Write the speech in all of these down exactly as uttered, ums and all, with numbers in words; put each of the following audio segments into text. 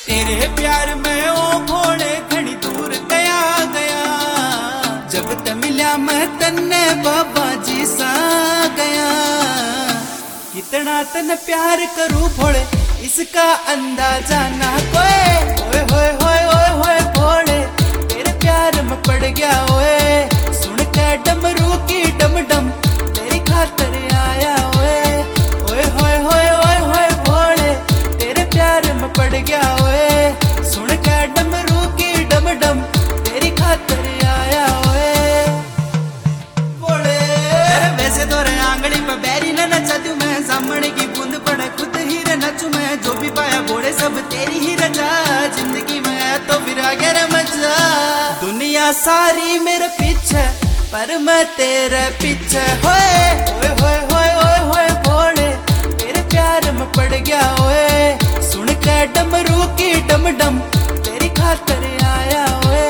तेरे प्यार में ओ भोले घनी दूर गया गया, जब ते मिल्या मैं तन्ने बाबा जी सा गया। कितना तन प्यार करूं भोले इसका अंदाजा ना कोई। ओए होए होए ओए होए भोले तेरे प्यार में पड़ गया ओए, सुन के डमरू की डम डम तेरी खातर आया ओए। ओए होए होए ओए होए भोले तेरे प्यार में पड़ गया ओए, सुन के डमरू की डम डम तेरी खातर आया ओए। भोले वैसे तो रे आंगड़ी पे बैरी न नचा दूं मैं, सामने की बूंद पड़े खुद ही रे नचूं मैं। जो भी पाया भोले सब तेरी ही रजा, जिंदगी में तो फिर आगे रे मजा। दुनिया सारी मेरे पीछे पर मैं तेरे पीछे होए। ओए होए होए ओए होए भोले तेरे प्यार में पड़ गया ओए, सुन के डमरू की डम डम तेरी खातर आया ओए।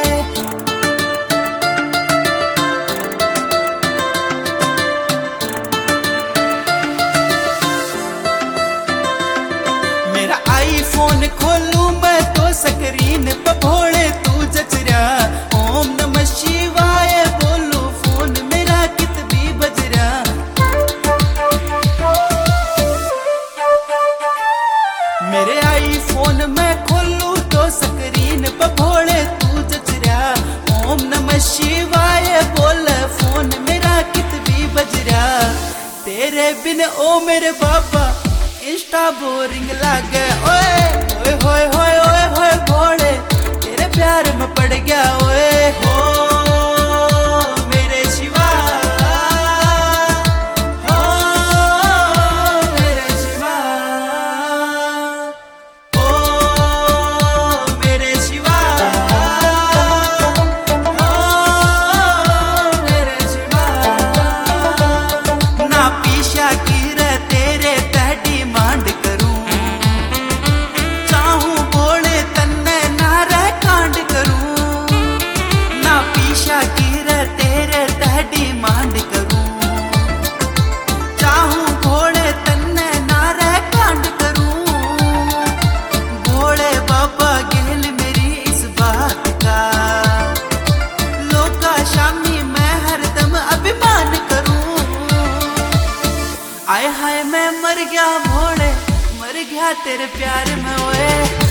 मेरा आईफोन खोलूं मैं तो स्क्रीन पे भोले तू जच रहा। ओम नमः शिवाय बोलू फोन मेरा कित भी बज रहा। मेरे आईफोन में खोलूं तो स्क्रीन पे भोले तू जच रहा। ओम नमः शिवाय बोल फोन मेरा कित भी बज रहा। तेरे बिन ओ मेरे बाबा इंस्टा बोरिंग लागे ओए। ओए होए होए ओए होए भोले तेरे प्यार में पड़ गया ओए। हो मेरे शिवा हो मेरे शिवा हो मेरे शिवा हो मेरे शिवा। ना पीछा की रे तेरे तहडी मांड करूं, चाहूं भोले तन्ने नारे कांड करूं। ना पीछा की रे तेरे तहडी मांड करूं, चाहूं भोले तन्ने नारे कांड करूं। भोले बाबा गेल मेरी इस बात का, लोका शामी मैं हरदम अभिमान करूं। आय हाय मैं मर गया भोले मर गया तेरे प्यार में ओए।